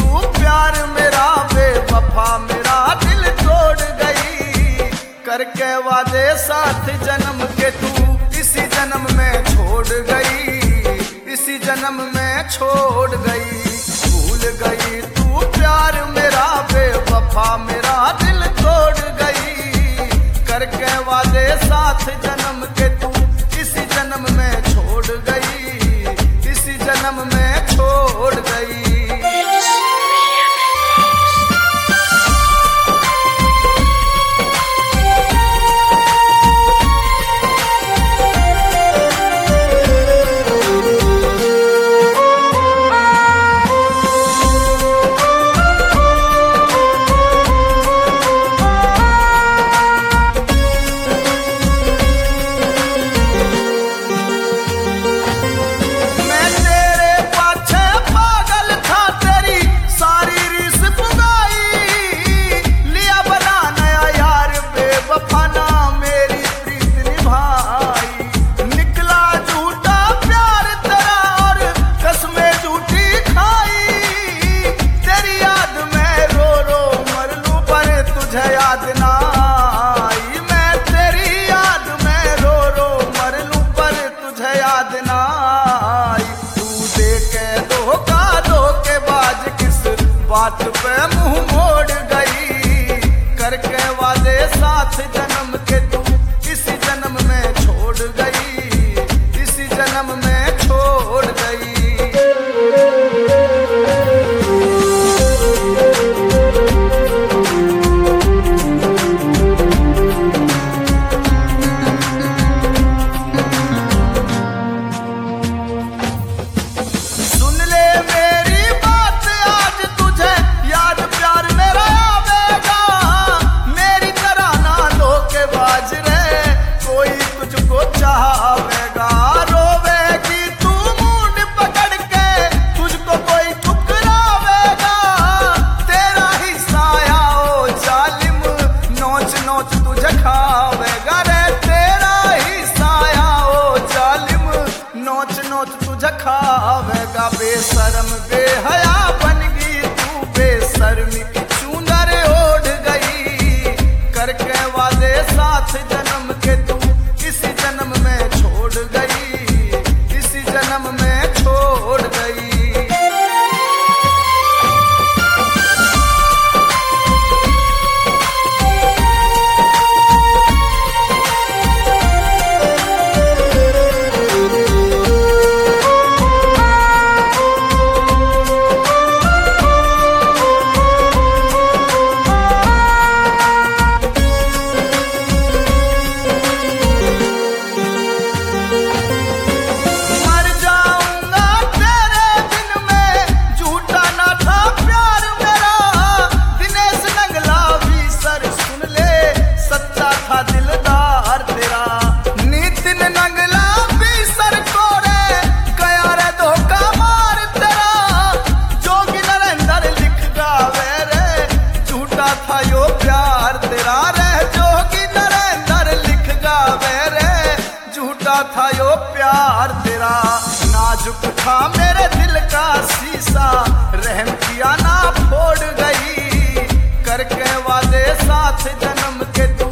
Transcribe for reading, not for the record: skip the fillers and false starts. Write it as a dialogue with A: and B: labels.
A: तू प्यार मेरा बेवफा मेरा दिल तोड़ गई। करके वादे साथ जन्म के तू इसी जन्म में छोड़ गई, इसी जन्म में छोड़ गई। भूल गई तू प्यार मेरा बेवफा मेरा दिल तोड़ गई। करके वादे साथ जन्म के तू इसी जन्म में छोड़ गई, इसी जन्म में छोड़ गई। बात पे मुंह मोड़ गई। करके वादे साथ जन्म के तू इसी जन्म में छोड़ गई, इसी जन्म में छोड़ गई। खावेगा बेशरम बेहया बन गई तू, बेशर्मी की चूंदर ओढ़ गई। करके वादे साथ जन्म के तू इसी जन्म में छोड़ गई, इसी जन्म में छोड़ गई। था यो प्यार तेरा नाजुक था मेरे दिल का शीशा, रहम किया ना फोड़ गई। करके वादे साथ जन्म के तू